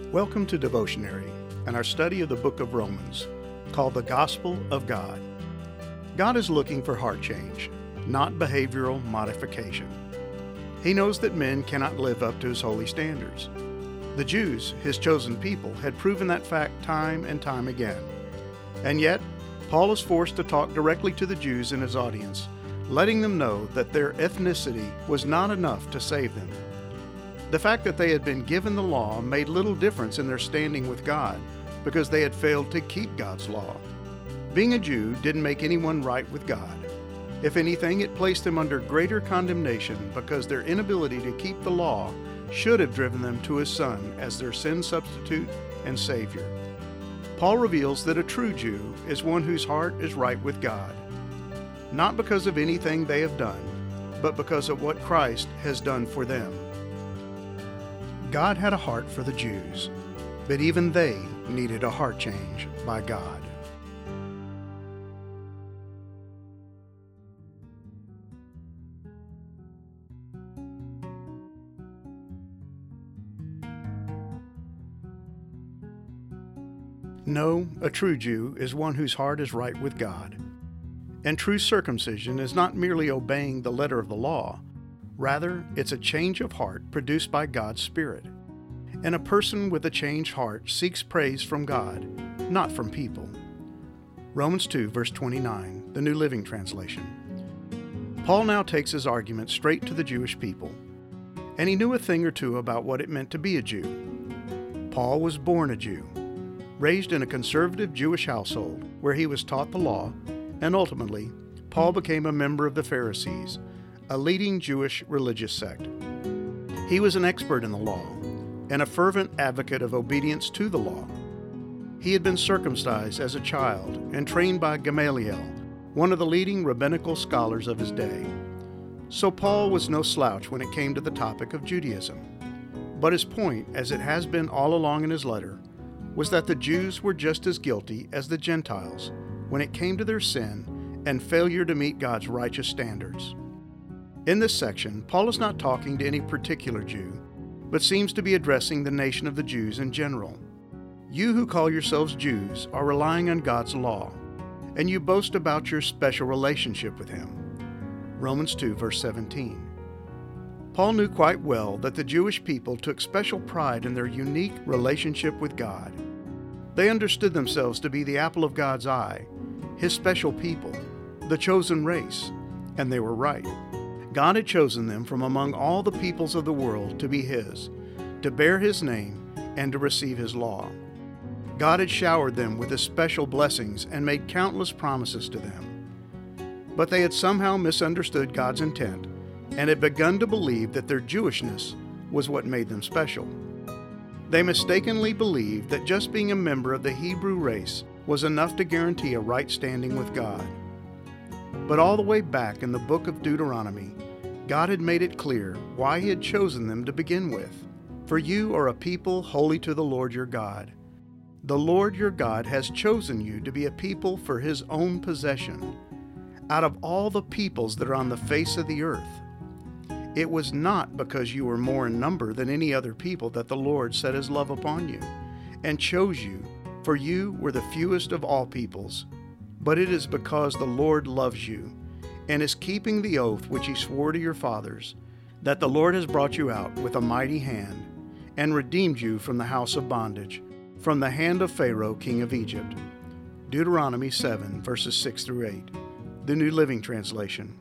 Welcome to Devotionary and our study of the book of Romans, called the Gospel of God. God is looking for heart change, not behavioral modification. He knows that men cannot live up to his holy standards. The Jews, his chosen people, had proven that fact time and time again. And yet, Paul is forced to talk directly to the Jews in his audience, letting them know that their ethnicity was not enough to save them. The fact that they had been given the law made little difference in their standing with God because they had failed to keep God's law. Being a Jew didn't make anyone right with God. If anything, it placed them under greater condemnation because their inability to keep the law should have driven them to His Son as their sin substitute and Savior. Paul reveals that a true Jew is one whose heart is right with God, not because of anything they have done, but because of what Christ has done for them. God had a heart for the Jews, but even they needed a heart change by God. No, a true Jew is one whose heart is right with God. And true circumcision is not merely obeying the letter of the law. Rather, it's a change of heart produced by God's Spirit. And a person with a changed heart seeks praise from God, not from people. Romans 2, verse 29, the New Living Translation. Paul now takes his argument straight to the Jewish people. And he knew a thing or two about what it meant to be a Jew. Paul was born a Jew, raised in a conservative Jewish household where he was taught the law, and ultimately, Paul became a member of the Pharisees, a leading Jewish religious sect. He was an expert in the law and a fervent advocate of obedience to the law. He had been circumcised as a child and trained by Gamaliel, one of the leading rabbinical scholars of his day. So Paul was no slouch when it came to the topic of Judaism. But his point, as it has been all along in his letter, was that the Jews were just as guilty as the Gentiles when it came to their sin and failure to meet God's righteous standards. In this section, Paul is not talking to any particular Jew, but seems to be addressing the nation of the Jews in general. You who call yourselves Jews are relying on God's law, and you boast about your special relationship with Him. Romans 2, verse 17. Paul knew quite well that the Jewish people took special pride in their unique relationship with God. They understood themselves to be the apple of God's eye, His special people, the chosen race, and they were right. God had chosen them from among all the peoples of the world to be His, to bear His name, and to receive His law. God had showered them with His special blessings and made countless promises to them. But they had somehow misunderstood God's intent and had begun to believe that their Jewishness was what made them special. They mistakenly believed that just being a member of the Hebrew race was enough to guarantee a right standing with God. But all the way back in the book of Deuteronomy, God had made it clear why He had chosen them to begin with. For you are a people holy to the Lord your God. The Lord your God has chosen you to be a people for His own possession, out of all the peoples that are on the face of the earth. It was not because you were more in number than any other people that the Lord set His love upon you, and chose you, for you were the fewest of all peoples. But it is because the Lord loves you, and is keeping the oath which He swore to your fathers, that the Lord has brought you out with a mighty hand, and redeemed you from the house of bondage, from the hand of Pharaoh king of Egypt. Deuteronomy 7, verses 6 through 8, the New Living Translation.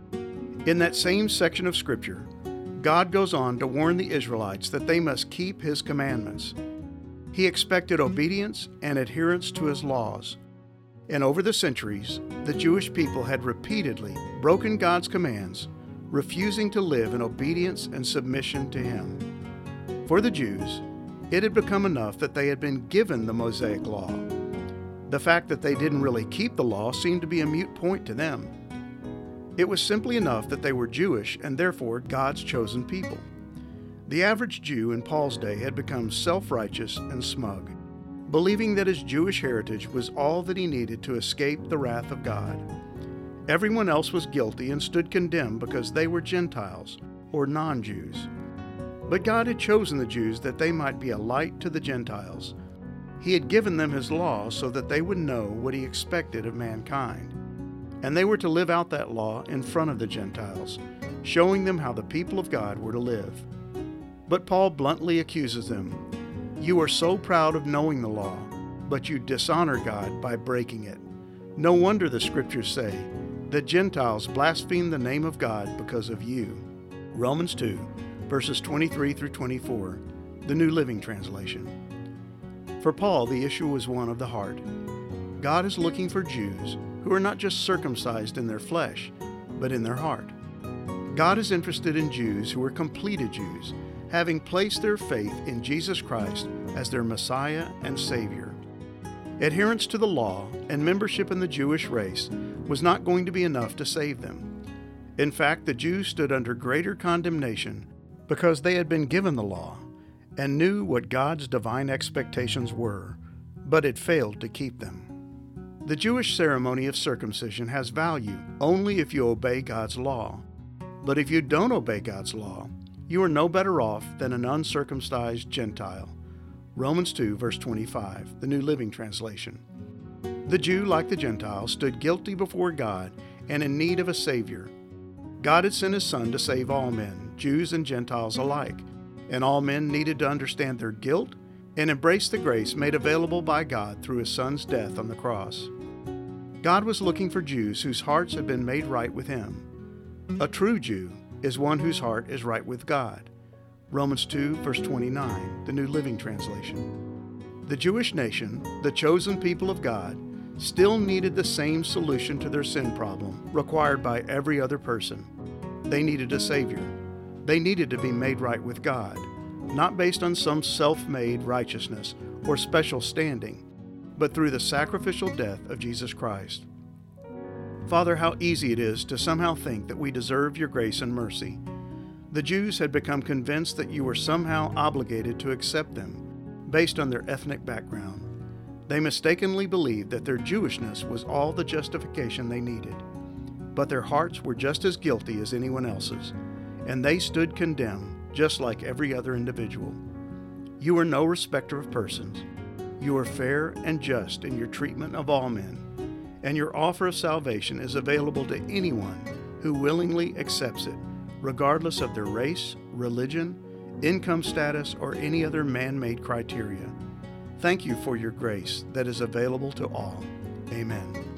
In that same section of Scripture, God goes on to warn the Israelites that they must keep His commandments. He expected obedience and adherence to His laws. And over the centuries, the Jewish people had repeatedly broken God's commands, refusing to live in obedience and submission to Him. For the Jews, it had become enough that they had been given the Mosaic Law. The fact that they didn't really keep the law seemed to be a moot point to them. It was simply enough that they were Jewish and therefore God's chosen people. The average Jew in Paul's day had become self-righteous and smug, believing that his Jewish heritage was all that he needed to escape the wrath of God. Everyone else was guilty and stood condemned because they were Gentiles or non-Jews. But God had chosen the Jews that they might be a light to the Gentiles. He had given them His law so that they would know what He expected of mankind. And they were to live out that law in front of the Gentiles, showing them how the people of God were to live. But Paul bluntly accuses them. You are so proud of knowing the law, but you dishonor God by breaking it. No wonder the Scriptures say that Gentiles blaspheme the name of God because of you. Romans 2, verses 23 through 24, the New Living Translation. For Paul, the issue was one of the heart. God is looking for Jews who are not just circumcised in their flesh, but in their heart. God is interested in Jews who are completed Jews, having placed their faith in Jesus Christ as their Messiah and Savior. Adherence to the law and membership in the Jewish race was not going to be enough to save them. In fact, the Jews stood under greater condemnation because they had been given the law and knew what God's divine expectations were, but had failed to keep them. The Jewish ceremony of circumcision has value only if you obey God's law. But if you don't obey God's law, you are no better off than an uncircumcised Gentile. Romans 2, verse 25, the New Living Translation. The Jew, like the Gentile, stood guilty before God and in need of a Savior. God had sent His Son to save all men, Jews and Gentiles alike, and all men needed to understand their guilt and embrace the grace made available by God through His Son's death on the cross. God was looking for Jews whose hearts had been made right with Him. A true Jew is one whose heart is right with God. Romans 2, verse 29, the New Living Translation. The Jewish nation, the chosen people of God, still needed the same solution to their sin problem required by every other person. They needed a Savior. They needed to be made right with God, not based on some self-made righteousness or special standing, but through the sacrificial death of Jesus Christ. Father, how easy it is to somehow think that we deserve your grace and mercy. The Jews had become convinced that you were somehow obligated to accept them based on their ethnic background. They mistakenly believed that their Jewishness was all the justification they needed. But their hearts were just as guilty as anyone else's, and they stood condemned just like every other individual. You are no respecter of persons. You are fair and just in your treatment of all men, and your offer of salvation is available to anyone who willingly accepts it, regardless of their race, religion, income status, or any other man-made criteria. Thank you for your grace that is available to all. Amen.